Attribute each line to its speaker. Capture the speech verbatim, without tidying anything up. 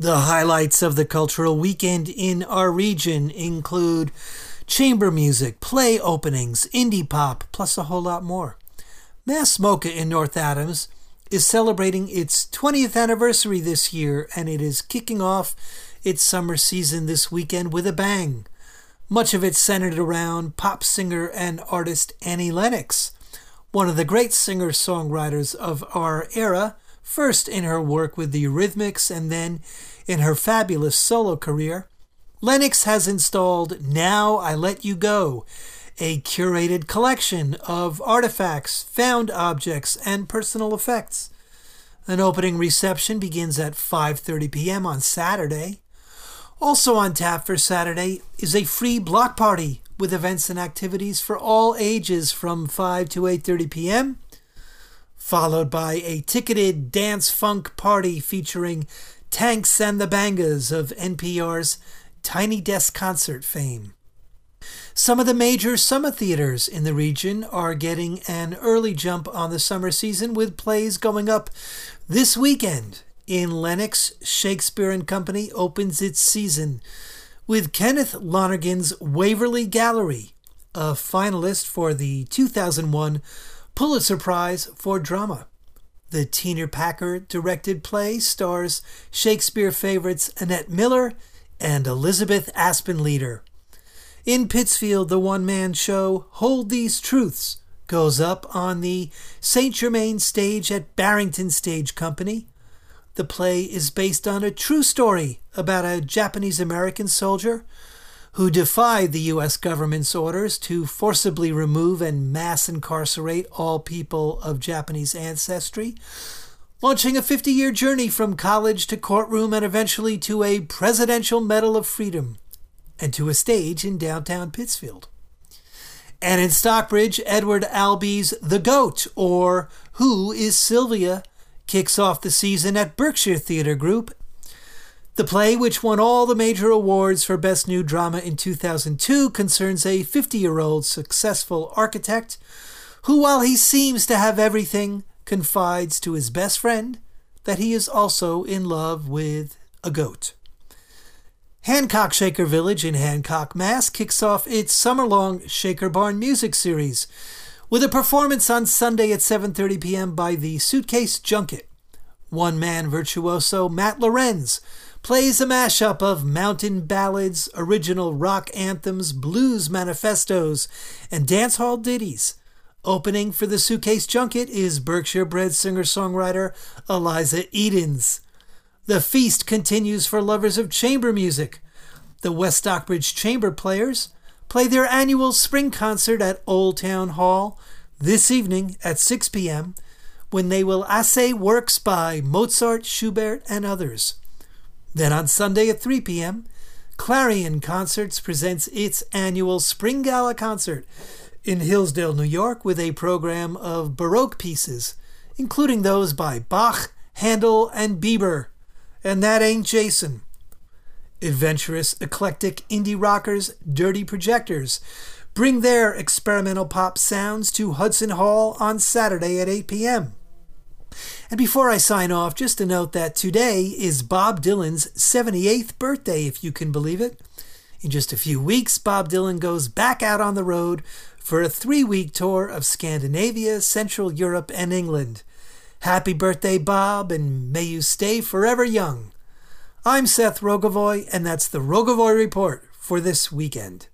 Speaker 1: The highlights of the cultural weekend in our region include chamber music, play openings, indie pop, plus a whole lot more. Mass Mocha in North Adams is celebrating its twentieth anniversary this year, and it is kicking off its summer season this weekend with a bang. Much of it centered around pop singer and artist Annie Lennox, one of the great singer-songwriters of our era, first in her work with the Eurythmics and then in her fabulous solo career. Lennox has installed Now I Let You Go, a curated collection of artifacts, found objects, and personal effects. An opening reception begins at five thirty p.m. on Saturday. Also on tap for Saturday is a free block party with events and activities for all ages from five to eight thirty p.m., followed by a ticketed dance funk party featuring Tanks and the Bangas of N P R's Tiny Desk Concert fame. Some of the major summer theaters in the region are getting an early jump on the summer season with plays going up this weekend. In Lenox, Shakespeare and Company opens its season with Kenneth Lonergan's Waverly Gallery, a finalist for the two thousand one Pulitzer Prize for Drama. The Tina Packer directed play stars Shakespeare favorites Annette Miller and Elizabeth Aspenleader. In Pittsfield, the one-man show Hold These Truths goes up on the Saint Germain stage at Barrington Stage Company. The play is based on a true story about a Japanese-American soldier who defied the U S government's orders to forcibly remove and mass incarcerate all people of Japanese ancestry, launching a fifty-year journey from college to courtroom and eventually to a Presidential Medal of Freedom and to a stage in downtown Pittsfield. And in Stockbridge, Edward Albee's The Goat, or Who is Sylvia?, kicks off the season at Berkshire Theatre Group. The play, which won all the major awards for Best New Drama in two thousand two, concerns a fifty-year-old successful architect who, while he seems to have everything, confides to his best friend that he is also in love with a goat. Hancock Shaker Village in Hancock, Mass. kicks off its summer-long Shaker Barn music series with a performance on Sunday at seven thirty p.m. by the Suitcase Junket. One-man virtuoso Matt Lorenz plays a mashup of mountain ballads, original rock anthems, blues manifestos, and dance hall ditties. Opening for the Suitcase Junket is Berkshire-bred singer-songwriter Eliza Edens. The feast continues for lovers of chamber music. The West Stockbridge Chamber Players play their annual spring concert at Old Town Hall this evening at six p.m. when they will essay works by Mozart, Schubert, and others. Then on Sunday at three p.m., Clarion Concerts presents its annual Spring Gala concert in Hillsdale, New York, with a program of Baroque pieces, including those by Bach, Handel, and Bieber. And that ain't Jason. Adventurous, eclectic indie rockers Dirty Projectors bring their experimental pop sounds to Hudson Hall on Saturday at eight p.m. And before I sign off, just to note that today is Bob Dylan's seventy-eighth birthday, if you can believe it. In just a few weeks, Bob Dylan goes back out on the road for a three-week tour of Scandinavia, Central Europe, and England. Happy birthday, Bob, and may you stay forever young. I'm Seth Rogovoy, and that's the Rogovoy Report for this weekend.